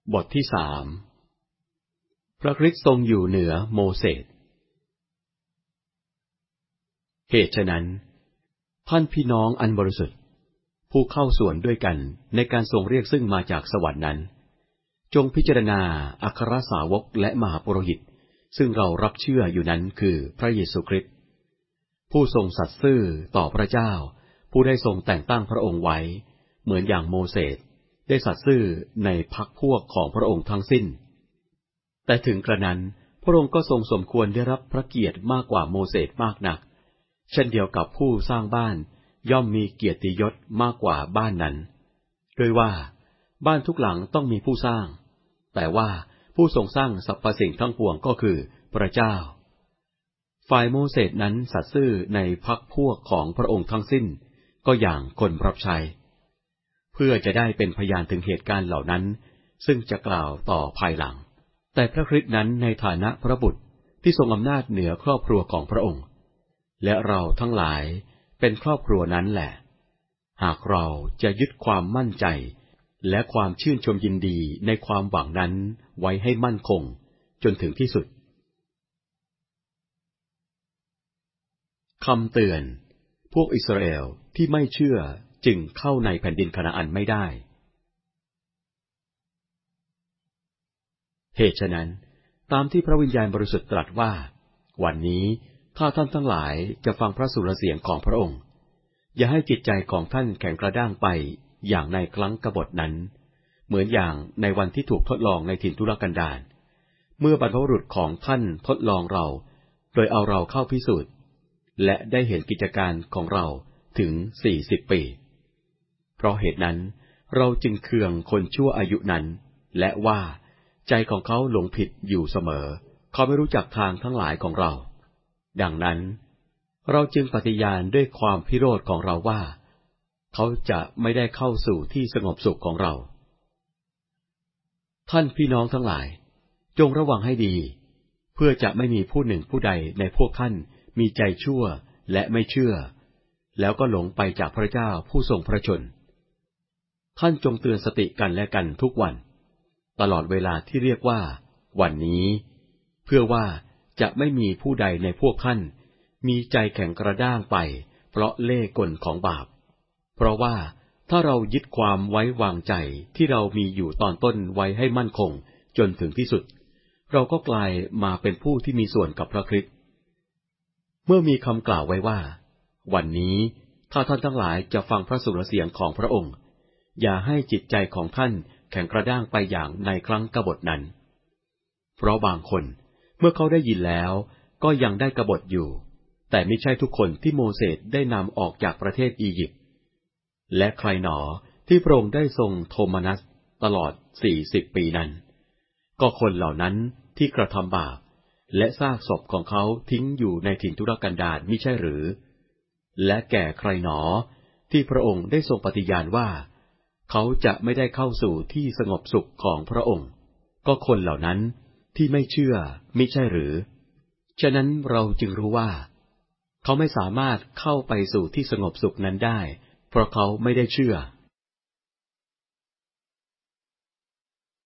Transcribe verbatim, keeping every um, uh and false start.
บทที่สามพระคริสต์ทรงอยู่เหนือโมเสสเหตุฉะนั้นท่านพี่น้องอันบริสุทธิ์ผู้เข้าส่วนด้วยกันในการทรงเรียกซึ่งมาจากสวรรค์นั้นจงพิจารณาอัครสาวกและมหาปุโรหิตซึ่งเรารับเชื่ออยู่นั้นคือพระเยซูคริสต์ผู้ทรงสัตย์ซื่อต่อพระเจ้าผู้ได้ทรงแต่งตั้งพระองค์ไว้เหมือนอย่างโมเสสได้สัตย์ซื่อในพรรคพวกของพระองค์ทั้งสิ้นแต่ถึงกระนั้นพระองค์ก็ทรงสมควรได้รับพระเกียรติมากกว่าโมเสสมากนักเช่นเดียวกับผู้สร้างบ้านย่อมมีเกียรติยศมากกว่าบ้านนั้นโดยว่าบ้านทุกหลังต้องมีผู้สร้างแต่ว่าผู้ทรงสร้างสรรพสิ่งทั้งปวงก็คือพระเจ้าฝ่ายโมเสสนั้นสัตย์ซื่อในพรรคพวกของพระองค์ทั้งสิ้นก็อย่างคนรับใช้เพื่อจะได้เป็นพยานถึงเหตุการณ์เหล่านั้นซึ่งจะกล่าวต่อภายหลังแต่พระคริสต์นั้นในฐานะพระบุตรที่ทรงอำนาจเหนือครอบครัวของพระองค์และเราทั้งหลายเป็นครอบครัวนั้นแหละหากเราจะยึดความมั่นใจและความชื่นชมยินดีในความหวังนั้นไว้ให้มั่นคงจนถึงที่สุดคำเตือนพวกอิสราเอลที่ไม่เชื่อจึงเข้าในแผ่นดินคานาอันไม่ได้เหตุฉะนั้นตามที่พระวิญญาณบริสุทธิ์ตรัสว่าวันนี้ถ้าท่านทั้งหลายจะฟังพระสุรเสียงของพระองค์อย่าให้จิตใจของท่านแข็งกระด้างไปอย่างในครั้งกบฏนั้นเหมือนอย่างในวันที่ถูกทดลองในถิ่นทุรกันดารเมื่อบรรพบุรุษของท่านทดลองเราโดยเอาเราเข้าพิสูจน์และได้เห็นกิจการของเราถึงสี่สิบปีเพราะเหตุนั้นเราจึงเคืองคนชั่วอายุนั้นและว่าใจของเขาหลงผิดอยู่เสมอเขาไม่รู้จักทางทั้งหลายของเราดังนั้นเราจึงปฏิญาณด้วยความพิโรธของเราว่าเขาจะไม่ได้เข้าสู่ที่สงบสุขของเราท่านพี่น้องทั้งหลายจงระวังให้ดีเพื่อจะไม่มีผู้หนึ่งผู้ใดในพวกท่านมีใจชั่วและไม่เชื่อแล้วก็หลงไปจากพระเจ้าผู้ทรงพระชนท่านจงเตือนสติกันและกันทุกวันตลอดเวลาที่เรียกว่าวันนี้เพื่อว่าจะไม่มีผู้ใดในพวกท่านมีใจแข็งกระด้างไปเพราะเล่ห์กลของบาปเพราะว่าถ้าเรายึดความไว้วางใจที่เรามีอยู่ตอนต้นไว้ให้มั่นคงจนถึงที่สุดเราก็กลายมาเป็นผู้ที่มีส่วนกับพระคริสต์เมื่อมีคำกล่าวไว้ว่าวันนี้ถ้าท่านทั้งหลายจะฟังพระสุรเสียงของพระองค์อย่าให้จิตใจของท่านแข็งกระด้างไปอย่างในครั้งกบฏนั้นเพราะบางคนเมื่อเขาได้ยินแล้วก็ยังได้กบฏอยู่แต่ไม่ใช่ทุกคนที่โมเสสได้นำออกจากประเทศอียิปต์และใครหนอที่พระองค์ได้ทรงโทมนัสตลอดสี่สิบปีนั้นก็คนเหล่านั้นที่กระทำบาปและซากศพของเขาทิ้งอยู่ในถิ่นทุรกันดารมิใช่หรือและแก่ใครหนอที่พระองค์ได้ทรงปฏิญาณว่าเขาจะไม่ได้เข้าสู่ที่สงบสุขของพระองค์ก็คนเหล่านั้นที่ไม่เชื่อมิใช่หรือฉะนั้นเราจึงรู้ว่าเขาไม่สามารถเข้าไปสู่ที่สงบสุขนั้นได้เพราะเขาไม่ได้เชื่อ